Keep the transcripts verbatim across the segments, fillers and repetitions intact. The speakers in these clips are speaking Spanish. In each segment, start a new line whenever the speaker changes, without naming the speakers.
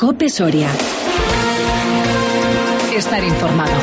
COPE Soria. Estar informado.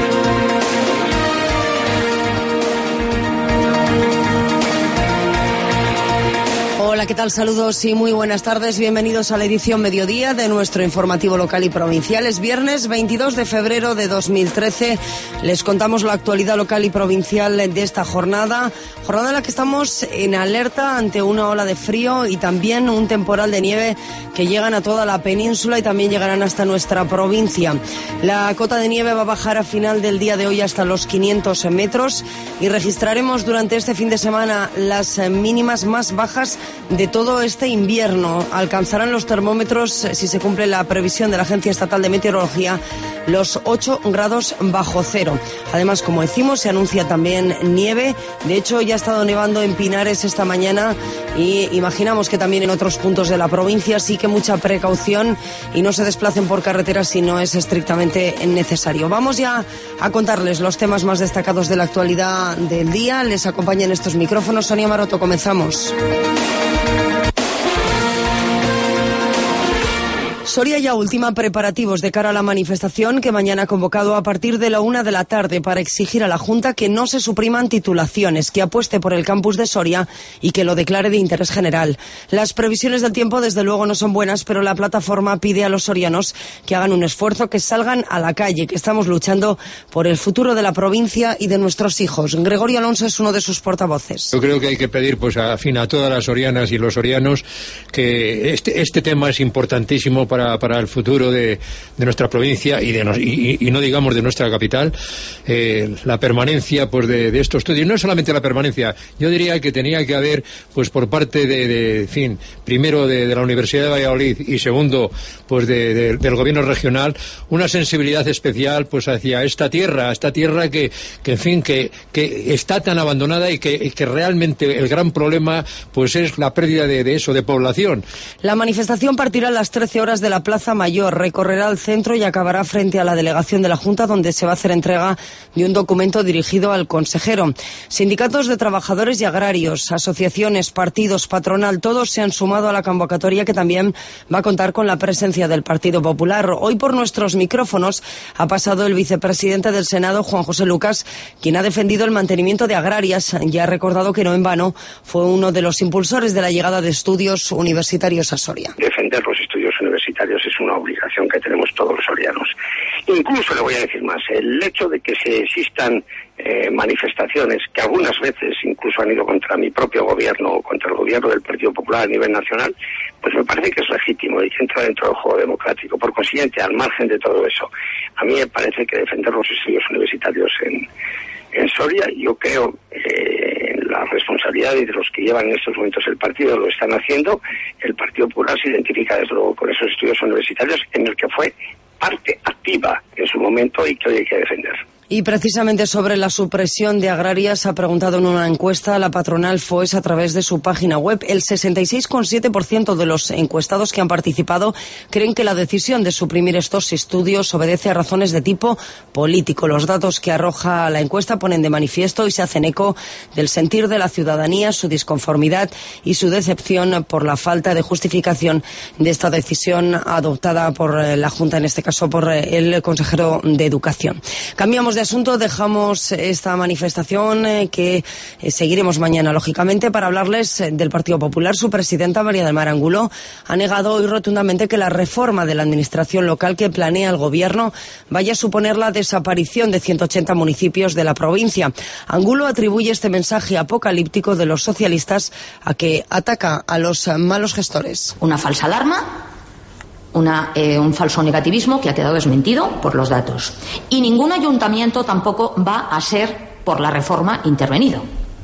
Hola, ¿qué tal? Saludos y muy buenas tardes. Bienvenidos a la edición mediodía de nuestro informativo local y provincial. Es viernes veintidós de febrero de dos mil trece. Les contamos la actualidad local y provincial de esta jornada. Jornada en la que estamos en alerta ante una ola de frío y también un temporal de nieve que llegan a toda la península y también llegarán hasta nuestra provincia. La cota de nieve va a bajar a final del día de hoy hasta los quinientos metros y registraremos durante este fin de semana las mínimas más bajas de todo este invierno. Alcanzarán los termómetros, si se cumple la previsión de la Agencia Estatal de Meteorología, los ocho grados bajo cero. Además, como decimos, se anuncia también nieve. De hecho, ya ha estado nevando en Pinares esta mañana y imaginamos que también en otros puntos de la provincia, así que mucha precaución y no se desplacen por carretera si no es estrictamente necesario. Vamos ya a contarles los temas más destacados de la actualidad del día. Les acompañan estos micrófonos. Sonia Maroto, comenzamos. Soria ya ultima preparativos de cara a la manifestación que mañana ha convocado a partir de la una de la tarde para exigir a la Junta que no se supriman titulaciones, que apueste por el campus de Soria y que lo declare de interés general. Las previsiones del tiempo desde luego no son buenas, pero la plataforma pide a los sorianos que hagan un esfuerzo, que salgan a la calle, que estamos luchando por el futuro de la provincia y de nuestros hijos. Gregorio Alonso es uno de sus portavoces.
Yo creo que hay que pedir pues a, fin, a todas las sorianas y los sorianos que este, este tema es importantísimo para Para, para el futuro de, de nuestra provincia y, de no, y, y no digamos de nuestra capital. Eh, la permanencia pues de, de estos estudios, no solamente la permanencia, yo diría que tenía que haber pues por parte de, de en fin, primero de, de la Universidad de Valladolid y segundo pues de, de, del gobierno regional, una sensibilidad especial pues hacia esta tierra, esta tierra que, que en fin, que, que está tan abandonada y que, y que realmente el gran problema pues es la pérdida de, de eso, de población.
La manifestación partirá a las trece horas de la Plaza Mayor, recorrerá el centro y acabará frente a la delegación de la Junta, donde se va a hacer entrega de un documento dirigido al consejero. Sindicatos de trabajadores y agrarios, asociaciones, partidos, patronal, todos se han sumado a la convocatoria, que también va a contar con la presencia del Partido Popular. Hoy por nuestros micrófonos ha pasado el vicepresidente del Senado, Juan José Lucas, quien ha defendido el mantenimiento de agrarias y ha recordado que no en vano fue uno de los impulsores de la llegada de estudios universitarios a Soria.
Defender los estudios universitarios es una obligación que tenemos todos los sorianos. Incluso le voy a decir más, el hecho de que se existan eh, manifestaciones que algunas veces incluso han ido contra mi propio gobierno o contra el gobierno del Partido Popular a nivel nacional, pues me parece que es legítimo y que entra dentro del juego democrático. Por consiguiente, al margen de todo eso, a mí me parece que defender los estudios universitarios en, en Soria, yo creo eh, en la responsabilidad de los que llevan en estos momentos el partido, lo están haciendo. El Partido Popular se identifica desde luego con esos estudios universitarios en el que fue parte activa en su momento y que hoy hay que defender.
Y precisamente sobre la supresión de agrarias ha preguntado en una encuesta a la patronal FOES a través de su página web. El sesenta y seis coma siete por ciento de los encuestados que han participado creen que la decisión de suprimir estos estudios obedece a razones de tipo político. Los datos que arroja la encuesta ponen de manifiesto y se hacen eco del sentir de la ciudadanía, su disconformidad y su decepción por la falta de justificación de esta decisión adoptada por la Junta, en este caso por el consejero de Educación. Cambiamos de asunto, dejamos esta manifestación eh, que eh, seguiremos mañana, lógicamente, para hablarles eh, del Partido Popular. Su presidenta, María del Mar Angulo, ha negado hoy rotundamente que la reforma de la administración local que planea el Gobierno vaya a suponer la desaparición de ciento ochenta municipios de la provincia. Angulo atribuye este mensaje apocalíptico de los socialistas a que ataca a los eh, malos gestores.
Una falsa alarma. Una, eh, un falso negativismo que ha quedado desmentido por los datos. Y ningún ayuntamiento tampoco va a ser por la reforma intervenido.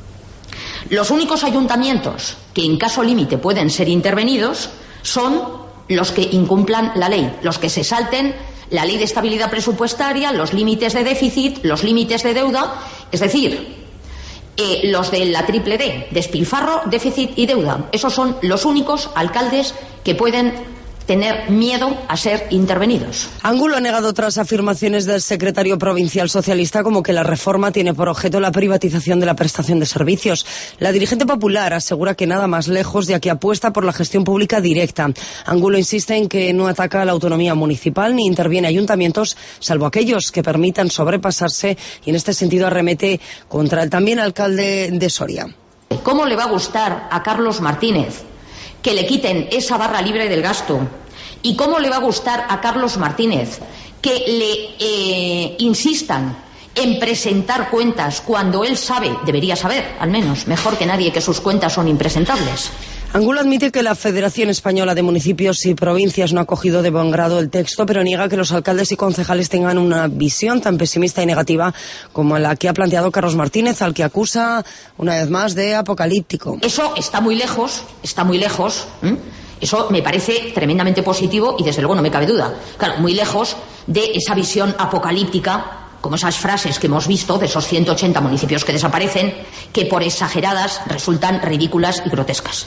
Los únicos ayuntamientos que en caso límite pueden ser intervenidos son los que incumplan la ley, los que se salten la ley de estabilidad presupuestaria, los límites de déficit, los límites de deuda, es decir, eh, los de la triple D, despilfarro, déficit y deuda. Esos son los únicos alcaldes que pueden tener miedo a ser intervenidos.
Angulo ha negado otras afirmaciones del secretario provincial socialista como que la reforma tiene por objeto la privatización de la prestación de servicios. La dirigente popular asegura que nada más lejos, ya que apuesta por la gestión pública directa. Angulo insiste en que no ataca a la autonomía municipal ni interviene ayuntamientos, salvo aquellos que permitan sobrepasarse, y en este sentido arremete contra el también alcalde de Soria.
¿Cómo le va a gustar a Carlos Martínez que le quiten esa barra libre del gasto? ¿Y cómo le va a gustar a Carlos Martínez que le eh, insistan en presentar cuentas cuando él sabe, debería saber, al menos, mejor que nadie, que sus cuentas son impresentables?
Angulo admite que la Federación Española de Municipios y Provincias no ha acogido de buen grado el texto, pero niega que los alcaldes y concejales tengan una visión tan pesimista y negativa como la que ha planteado Carlos Martínez, al que acusa, una vez más, de apocalíptico.
Eso está muy lejos, está muy lejos. ¿eh? Eso me parece tremendamente positivo y, desde luego, no me cabe duda. Claro, muy lejos de esa visión apocalíptica, como esas frases que hemos visto de esos ciento ochenta municipios que desaparecen, que por exageradas resultan ridículas y grotescas.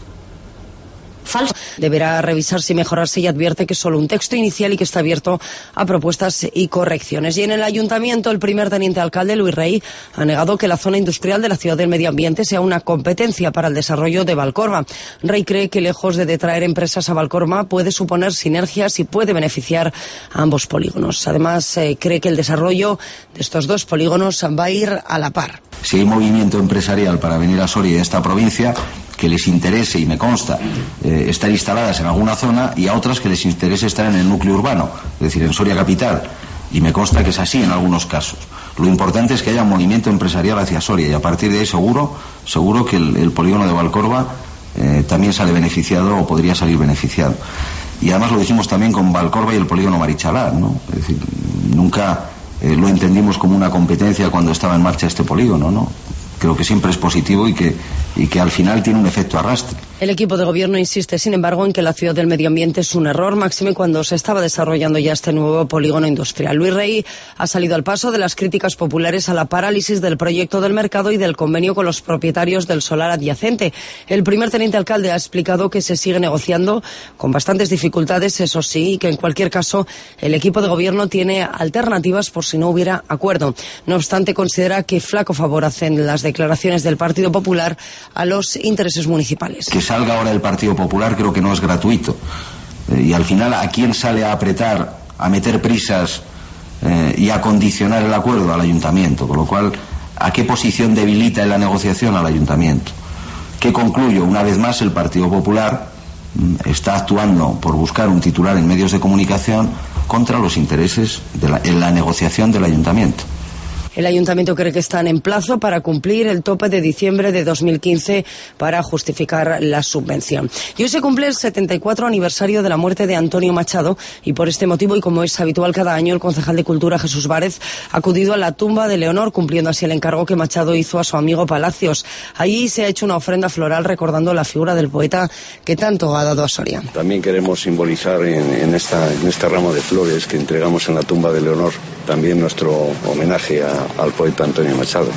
Falso.
Deberá revisarse y mejorarse, y advierte que es solo un texto inicial y que está abierto a propuestas y correcciones. Y en el ayuntamiento, el primer teniente alcalde, Luis Rey, ha negado que la zona industrial de la ciudad del medio ambiente sea una competencia para el desarrollo de Valcorba. Rey cree que, lejos de detraer empresas a Valcorba, puede suponer sinergias y puede beneficiar a ambos polígonos. Además, eh, cree que el desarrollo de estos dos polígonos va a ir a la par.
Si hay movimiento empresarial para venir a Soria y a esta provincia, que les interese, y me consta, eh, estar instaladas en alguna zona, y a otras que les interese estar en el núcleo urbano, es decir, en Soria capital, y me consta que es así en algunos casos. Lo importante es que haya movimiento empresarial hacia Soria, y a partir de ahí seguro, seguro que el, el polígono de Valcorba eh, también sale beneficiado, o podría salir beneficiado. Y además lo dijimos también con Valcorba y el polígono Marichalar, ¿no? Es decir, nunca eh, lo entendimos como una competencia cuando estaba en marcha este polígono, ¿no? Creo que siempre es positivo y que, y que al final tiene un efecto arrastre.
El equipo de gobierno insiste, sin embargo, en que la ciudad del medio ambiente es un error, máxime cuando se estaba desarrollando ya este nuevo polígono industrial. Luis Rey ha salido al paso de las críticas populares a la parálisis del proyecto del mercado y del convenio con los propietarios del solar adyacente. El primer teniente alcalde ha explicado que se sigue negociando con bastantes dificultades, eso sí, y que en cualquier caso el equipo de gobierno tiene alternativas por si no hubiera acuerdo. No obstante, considera que flaco favor hacen las declaraciones del Partido Popular a los intereses municipales.
Que salga ahora el Partido Popular creo que no es gratuito. Eh, y al final, ¿a quién sale a apretar, a meter prisas eh, y a condicionar el acuerdo? Al ayuntamiento. Con lo cual, ¿a qué posición debilita en la negociación al ayuntamiento? ¿Qué concluyo? Una vez más, el Partido Popular mm, está actuando por buscar un titular en medios de comunicación contra los intereses de la, en la negociación del ayuntamiento.
El ayuntamiento cree que están en plazo para cumplir el tope de diciembre de dos mil quince para justificar la subvención. Y hoy se cumple el setenta y cuatro aniversario de la muerte de Antonio Machado, y por este motivo, y como es habitual cada año, el concejal de Cultura, Jesús Várez, ha acudido a la tumba de Leonor, cumpliendo así el encargo que Machado hizo a su amigo Palacios. Allí se ha hecho una ofrenda floral recordando la figura del poeta que tanto ha dado a Soria.
También queremos simbolizar en, en, esta, en este ramo de flores que entregamos en la tumba de Leonor también nuestro homenaje a al poeta Antonio Machado.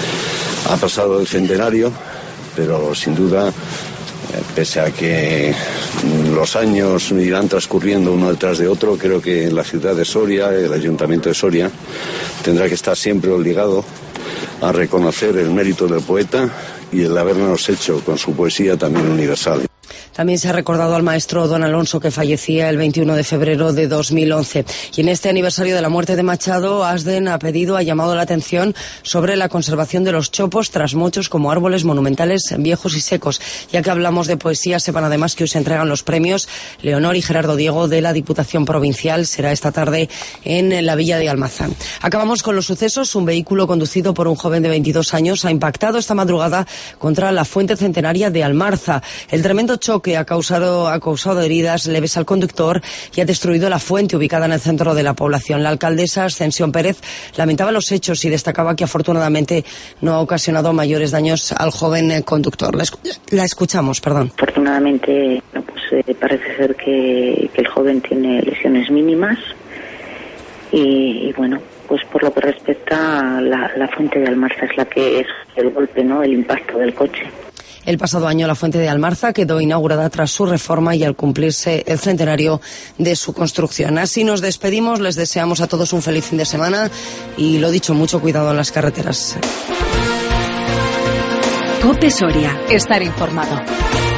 Ha pasado el centenario, pero sin duda, pese a que los años irán transcurriendo uno detrás de otro, creo que la ciudad de Soria, el ayuntamiento de Soria, tendrá que estar siempre obligado a reconocer el mérito del poeta y el habernos hecho con su poesía también universal.
También se ha recordado al maestro don Alonso, que fallecía el veintiuno de febrero de dos mil once. Y en este aniversario de la muerte de Machado, ASDEN ha pedido, ha llamado la atención sobre la conservación de los chopos, trasmochos como árboles monumentales viejos y secos. Ya que hablamos de poesía, sepan además que hoy se entregan los premios Leonor y Gerardo Diego de la Diputación Provincial. Será esta tarde en la Villa de Almazán. Acabamos con los sucesos. Un vehículo conducido por un joven de veintidós años ha impactado esta madrugada contra la fuente centenaria de Almarza. El tremendo choque que ha causado, ha causado heridas leves al conductor y ha destruido la fuente ubicada en el centro de la población. La alcaldesa Ascensión Pérez lamentaba los hechos y destacaba que afortunadamente no ha ocasionado mayores daños al joven conductor. La, escu la escuchamos, perdón.
Afortunadamente, no, pues, eh, parece ser que, que el joven tiene lesiones mínimas y, y bueno, pues por lo que respecta a la, la fuente de Almarza es la que es el golpe, ¿no? El impacto del coche.
El pasado año la fuente de Almarza quedó inaugurada tras su reforma y al cumplirse el centenario de su construcción. Así nos despedimos, les deseamos a todos un feliz fin de semana y lo dicho, mucho cuidado en las carreteras.
COPE Soria. Estar informado.